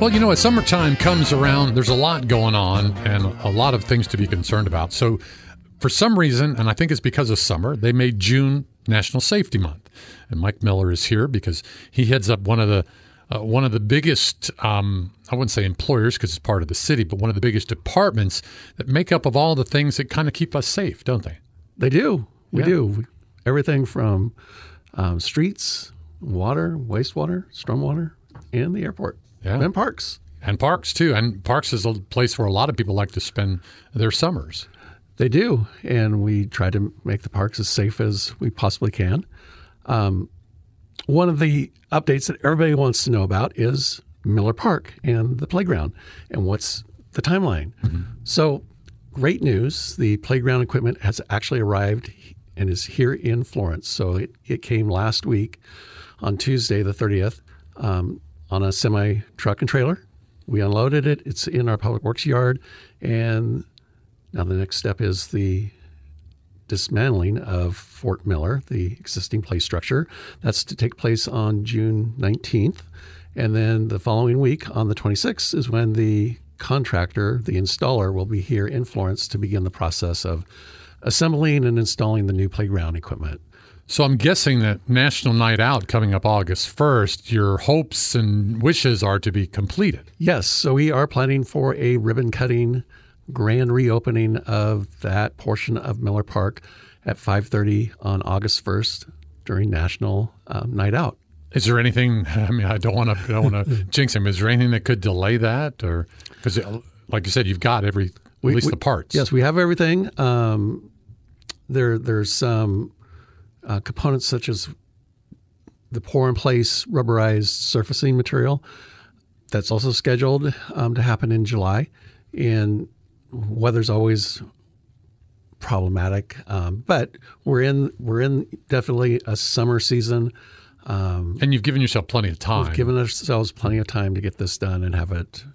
Well, you know, as summertime comes around, there's a lot going on and a lot of things to be concerned about. So for some reason, and I think it's because of summer, they made June National Safety Month. And Mike Miller is here because he heads up one of the biggest, I wouldn't say employers because it's part of the city, but one of the biggest departments that make up of all the things that kind of keep us safe, don't they? They do. We do. Everything from streets, water, wastewater, stormwater, and the airport. Yeah. And parks. And parks, too. And parks is a place where a lot of people like to spend their summers. They do. And we try to make the parks as safe as we possibly can. One of the updates that everybody wants to know about is Miller Park and the playground and what's the timeline. Mm-hmm. So great news. The playground equipment has actually arrived and is here in Florence. So it came last week on Tuesday, the 30th. On a semi-truck and trailer. We unloaded it. It's in our Public Works yard. And now the next step is the dismantling of Fort Miller, the existing play structure. That's to take place on June 19th. And then the following week, on the 26th, is when the contractor, the installer, will be here in Florence to begin the process of assembling and installing the new playground equipment. So I'm guessing that National Night Out coming up August 1st, your hopes and wishes are to be completed. Yes. So we are planning for a ribbon-cutting grand reopening of that portion of Miller Park at 5:30 on August 1st during National Night Out. Is there anything, I mean, I don't want to jinx him. Is there anything that could delay that? Or because, like you said, you've got at least the parts. Yes, we have everything. There's some components such as the pour-in-place rubberized surfacing material. That's also scheduled to happen in July. And weather's always problematic, but we're in definitely a summer season. And you've given yourself plenty of time. We've given ourselves plenty of time to get this done and have it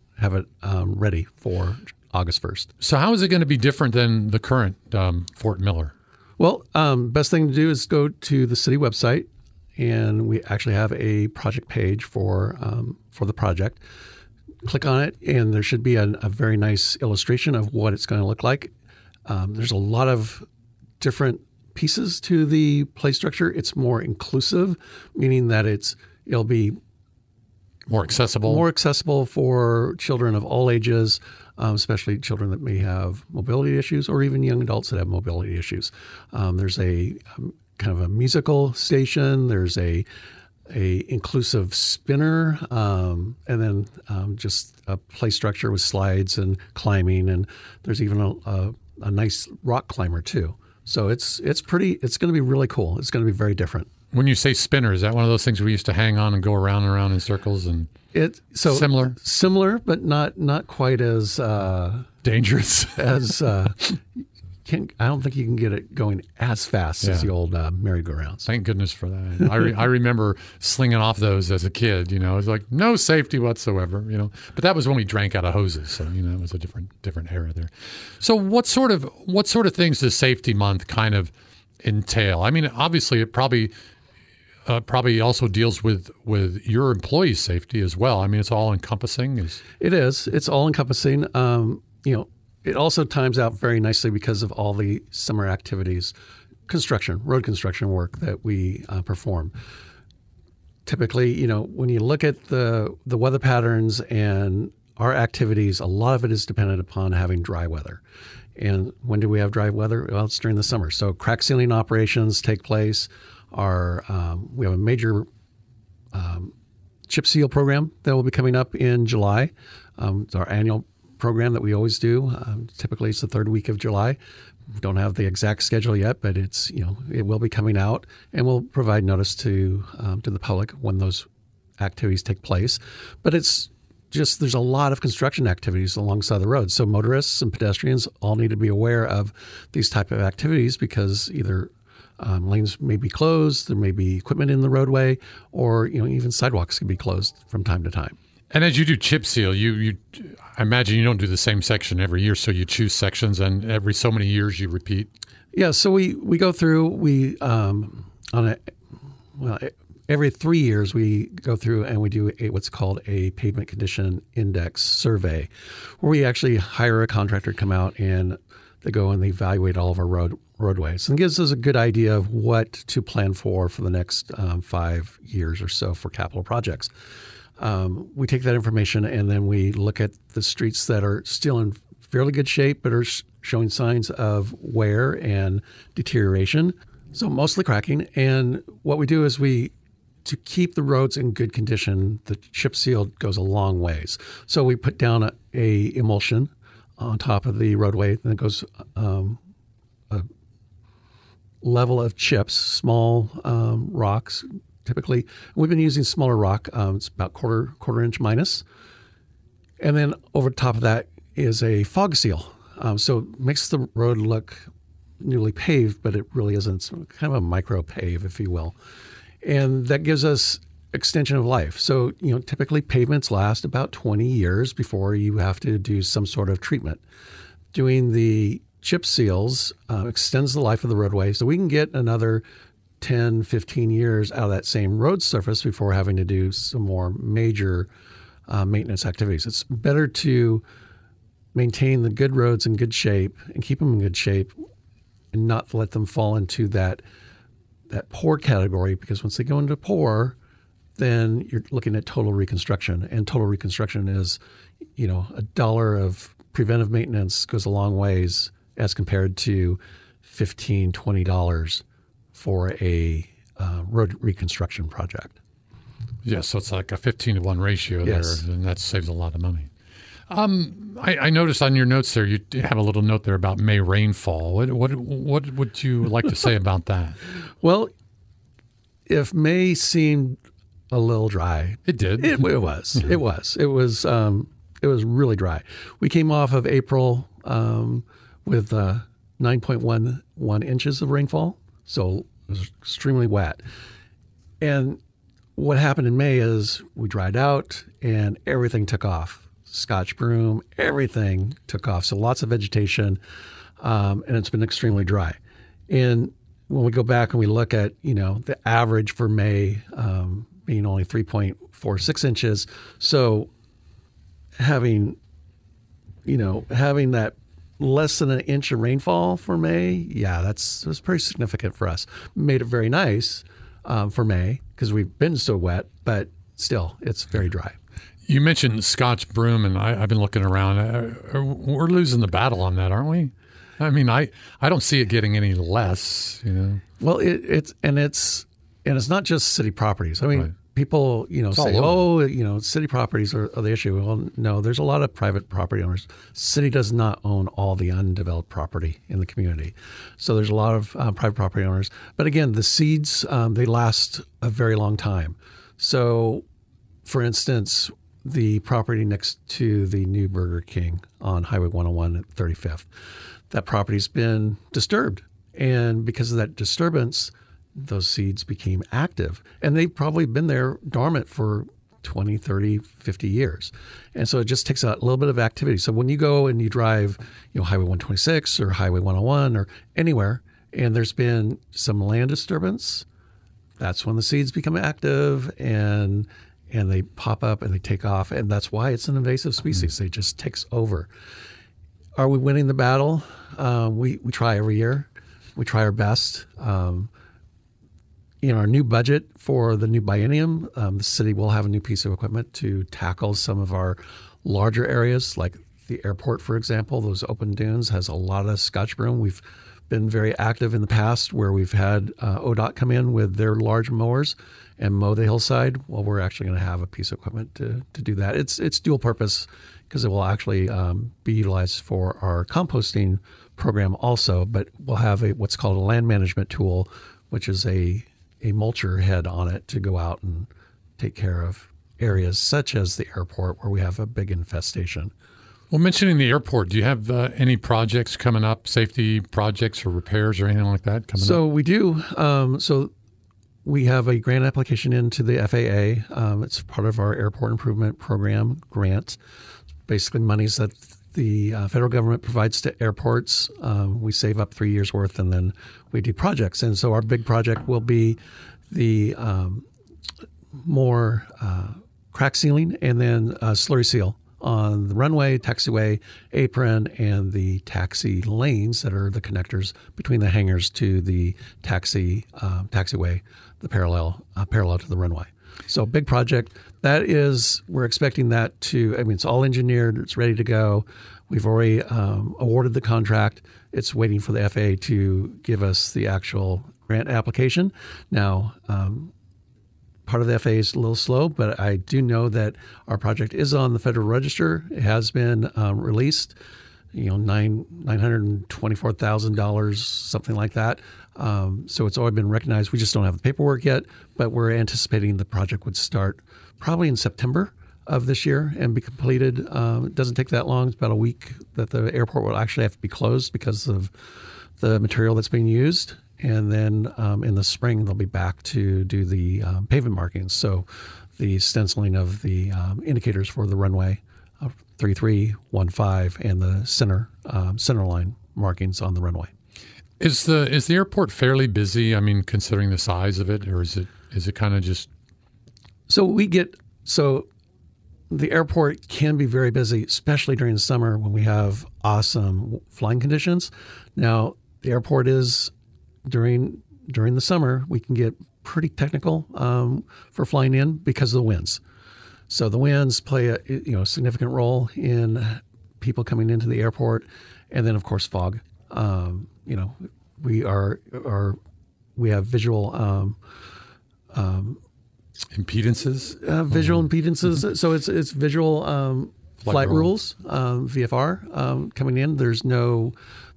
ready for August 1st. So how is it going to be different than the current Fort Miller? Well, best thing to do is go to the city website, and we actually have a project page for the project. Click on it, and there should be a very nice illustration of what it's going to look like. There's a lot of different pieces to the play structure. It's more inclusive, meaning that it'll be more accessible for children of all ages, especially children that may have mobility issues or even young adults that have mobility issues. There's a kind of a musical station. There's a inclusive spinner, and then just a play structure with slides and climbing. And there's even a nice rock climber too. So it's going to be really cool. It's going to be very different. When you say spinner, is that one of those things we used to hang on and go around and around in circles? And similar, but not quite as dangerous as. I don't think you can get it going as fast as the old merry-go-rounds. Thank goodness for that. I remember slinging off those as a kid. You know, it was like no safety whatsoever. You know, but that was when we drank out of hoses, so you know it was a different era there. So what sort of things does Safety Month kind of entail? I mean, obviously it probably also deals with your employees' safety as well. I mean, it's all encompassing. It is. It's all encompassing. It also times out very nicely because of all the summer activities, road construction work that we perform. Typically, when you look at the weather patterns and our activities, a lot of it is dependent upon having dry weather. And when do we have dry weather? Well, it's during the summer. So crack sealing operations take place. We have a major chip seal program that will be coming up in July. It's our annual program that we always do. Typically, it's the third week of July. We don't have the exact schedule yet, but it will be coming out, and we'll provide notice to the public when those activities take place. But it's just there's a lot of construction activities alongside the road, so motorists and pedestrians all need to be aware of these type of activities because either lanes may be closed, there may be equipment in the roadway, or even sidewalks can be closed from time to time. And as you do chip seal, I imagine you don't do the same section every year, so you choose sections, and every so many years you repeat. Yeah, so we go through every 3 years we go through and we do what's called a pavement condition index survey, where we actually hire a contractor to come out and they go and they evaluate all of our roadways and gives us a good idea of what to plan for the next 5 years or so for capital projects. We take that information and then we look at the streets that are still in fairly good shape but are showing signs of wear and deterioration, so mostly cracking. And what we do is to keep the roads in good condition, the chip seal goes a long ways. So we put down a emulsion on top of the roadway, and it goes a level of chips, small rocks. Typically, we've been using smaller rock. It's about quarter inch minus, and then over top of that is a fog seal. So it makes the road look newly paved, but it really isn't. It's kind of a micro pave, if you will, and that gives us extension of life. So, typically pavements last about 20 years before you have to do some sort of treatment. Doing the chip seals extends the life of the roadway, so we can get another 10, 15 years out of that same road surface before having to do some more major maintenance activities. It's better to maintain the good roads in good shape and keep them in good shape and not let them fall into that poor category, because once they go into poor, then you're looking at total reconstruction. And total reconstruction is, $1 of preventive maintenance goes a long ways as compared to $15, $20 for a road reconstruction project. Yeah, so it's like a 15-to-1 ratio Yes. there, and that saves a lot of money. I noticed on your notes there, you have a little note there about May rainfall. What would you like to say about that? Well, if May seemed a little dry, It did. It was. It was. It was really dry. We came off of April with 9.11 inches of rainfall, so it was extremely wet. And what happened in May is we dried out and everything took off. Scotch broom, everything took off. So lots of vegetation, and it's been extremely dry. And when we go back and we look at, the average for May being only 3.46 inches, so having that less than an inch of rainfall for May, that's pretty significant for us. Made it very nice for May because we've been so wet, but still, it's very dry. You mentioned Scotch broom, and I've been looking around. We're losing the battle on that, aren't we? I mean, I don't see it getting any less. Well, it's not just city properties. I mean, Right. people say, all over. "Oh, city properties are the issue." Well, no, there's a lot of private property owners. City does not own all the undeveloped property in the community, so there's a lot of private property owners. But again, the seeds they last a very long time. So, for instance, the property next to the new Burger King on Highway 101 at 35th, that property's been disturbed. And because of that disturbance, those seeds became active. And they've probably been there dormant for 20, 30, 50 years. And so it just takes a little bit of activity. So when you go and you drive, Highway 126 or Highway 101 or anywhere, and there's been some land disturbance, that's when the seeds become active and they pop up and they take off. And that's why it's an invasive species. It just takes over. Are we winning the battle? We try every year. We try our best. In our new budget for the new biennium, the city will have a new piece of equipment to tackle some of our larger areas, like the airport, for example. Those open dunes has a lot of Scotch broom. We've been very active in the past where we've had ODOT come in with their large mowers and mow the hillside. Well, we're actually going to have a piece of equipment to do that. It's dual purpose because it will actually be utilized for our composting program also, but we'll have what's called a land management tool, which is a mulcher head on it to go out and take care of areas such as the airport where we have a big infestation. Well, mentioning the airport, do you have any projects coming up, safety projects or repairs or anything like that coming up? So we do. So we have a grant application into the FAA. It's part of our Airport Improvement Program grant. Basically monies that the federal government provides to airports. We save up 3 years worth and then we do projects. And so our big project will be the more crack sealing and then slurry seal on the runway, taxiway, apron, and the taxi lanes that are the connectors between the hangars to the taxiway, the parallel to the runway. So big project. We're expecting that it's all engineered. It's ready to go. We've already awarded the contract. It's waiting for the FAA to give us the actual grant application. Now, part of the FAA is a little slow, but I do know that our project is on the Federal Register. It has been released, $924,000, something like that. So it's already been recognized. We just don't have the paperwork yet, but we're anticipating the project would start probably in September of this year and be completed. It doesn't take that long. It's about a week that the airport will actually have to be closed because of the material that's being used. And then in the spring, they'll be back to do the pavement markings. So the stenciling of the indicators for the runway, 3315, and the center line markings on the runway. Is the airport fairly busy? I mean, considering the size of it, or is it kind of just? So the airport can be very busy, especially during the summer when we have awesome flying conditions. Now, the airport is during the summer, we can get pretty technical for flying in because of the winds. So the winds play a significant role in people coming into the airport, and then of course fog. We have visual impedances. Visual impedances. So it's visual flight rules, VFR coming in. There's no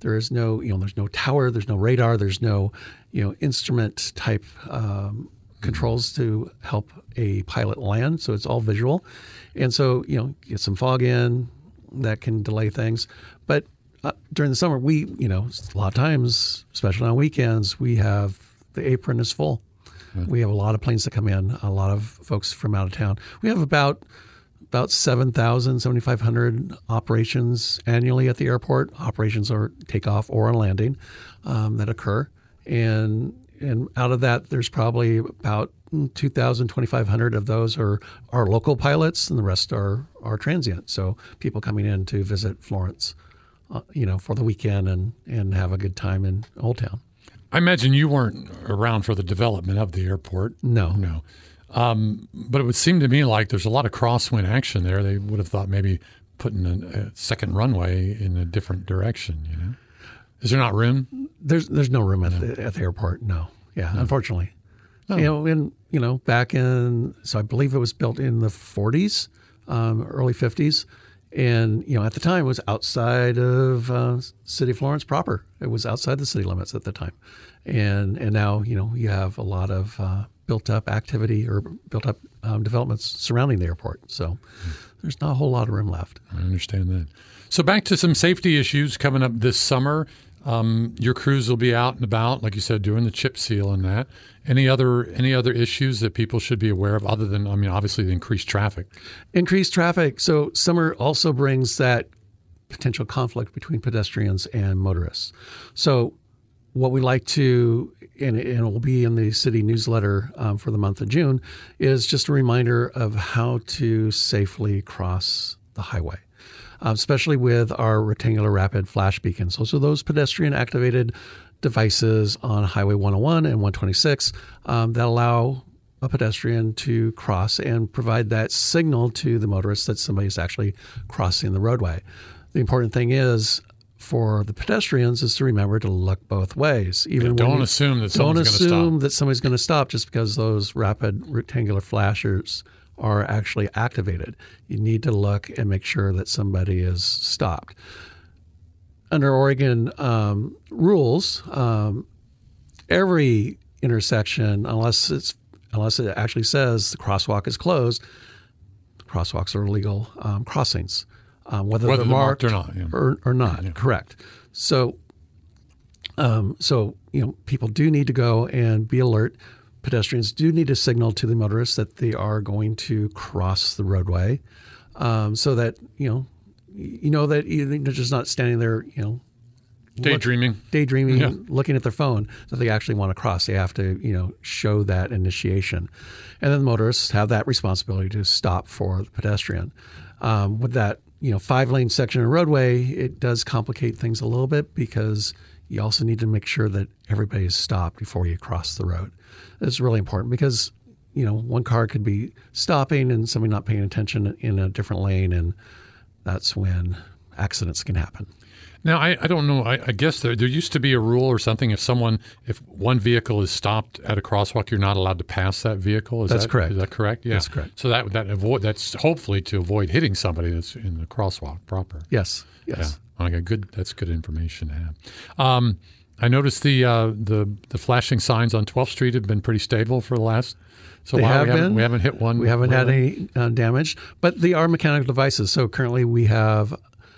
tower, there's no radar, there's no instrument type controls to help a pilot land. So it's all visual, and so get some fog in that can delay things. But during the summer, we a lot of times, especially on weekends, we have the apron is full. We have a lot of planes that come in, a lot of folks from out of town. We have about 7,000, 7,500 operations annually at the airport. Operations are takeoff or on landing that occur. And out of that, there's probably about 2,000, 2,500 of those are local pilots, and the rest are transient. So people coming in to visit Florence, for the weekend and have a good time in Old Town. I imagine you weren't around for the development of the airport. No. But it would seem to me like there's a lot of crosswind action there. They would have thought maybe putting a second runway in a different direction. Is there not room? There's no room at the airport. No. Yeah, unfortunately. Oh. Back in, so I believe it was built in the 40s, early 50s. And, at the time it was outside of city of Florence proper. It was outside the city limits at the time. And now, you have a lot of built up activity or built up developments surrounding the airport. So there's not a whole lot of room left. I understand that. So back to some safety issues coming up this summer. Your crews will be out and about, like you said, doing the chip seal and that. Any other issues that people should be aware of other than, obviously the increased traffic? Increased traffic. So summer also brings that potential conflict between pedestrians and motorists. So what we like to, and it will be in the city newsletter for the month of June, is just a reminder of how to safely cross the highway. Especially with our rectangular rapid flash beacons. So those pedestrian-activated devices on Highway 101 and 126 that allow a pedestrian to cross and provide that signal to the motorist that somebody is actually crossing the roadway. The important thing is for the pedestrians is to remember to look both ways. Don't assume that somebody's going to stop just because those rapid rectangular flashers are actually activated. You need to look and make sure that somebody is stopped. Under Oregon rules, every intersection, unless it actually says the crosswalk is closed, crosswalks are legal crossings, whether they're marked or not. Yeah. Or not, yeah. Correct. So people do need to go and be alert. Pedestrians do need to signal to the motorists that they are going to cross the roadway, so that that you're just not standing there, daydreaming, looking at their phone, that they actually want to cross. They have to, show that initiation. And then the motorists have that responsibility to stop for the pedestrian. With that, 5-lane section of roadway, it does complicate things a little bit because you also need to make sure that everybody is stopped before you cross the road. It's really important because, one car could be stopping and somebody not paying attention in a different lane, and that's when accidents can happen. Now, I don't know. I guess there used to be a rule or something. If one vehicle is stopped at a crosswalk, you're not allowed to pass that vehicle. That's correct. Is that correct? Yeah. That's correct. So that's hopefully to avoid hitting somebody that's in the crosswalk proper. Yes. Yeah. Okay. Good. That's good information to have. I noticed the flashing signs on 12th Street have been pretty stable for the last. So we haven't hit one. We haven't had any damage, but they are mechanical devices. So currently we have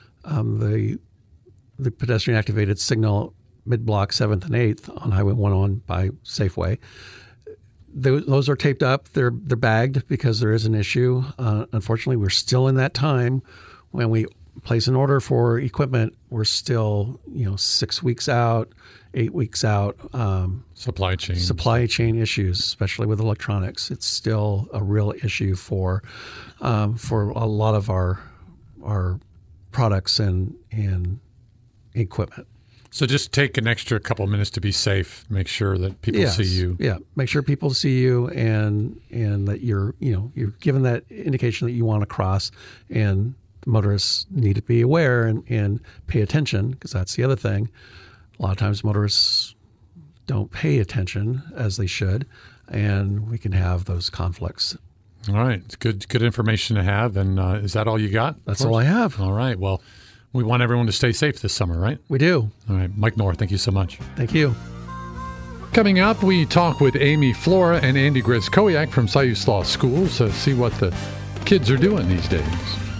the pedestrian activated signal mid-block 7th and 8th on Highway 101 by Safeway. Those are taped up. They're bagged because there is an issue. Unfortunately, we're still in that time when we place an order for equipment. We're still 6 weeks out, 8 weeks out. Supply chain issues, especially with electronics. It's still a real issue for a lot of our products and equipment. So just take an extra couple of minutes to be safe. Make sure that people see you. Yeah, make sure people see you and that you're given that indication that you want to cross, and motorists need to be aware and pay attention, because that's the other thing. A lot of times motorists don't pay attention as they should, and we can have those conflicts. All right. It's good information to have. And is that all you got? That's all I have. All right. Well, we want everyone to stay safe this summer, right? We do. All right. Mike Knorr, thank you so much. Thank you. Coming up, we talk with Amy Flora and Andy Grzykowiak from Sius Law Schools to see what the kids are doing these days.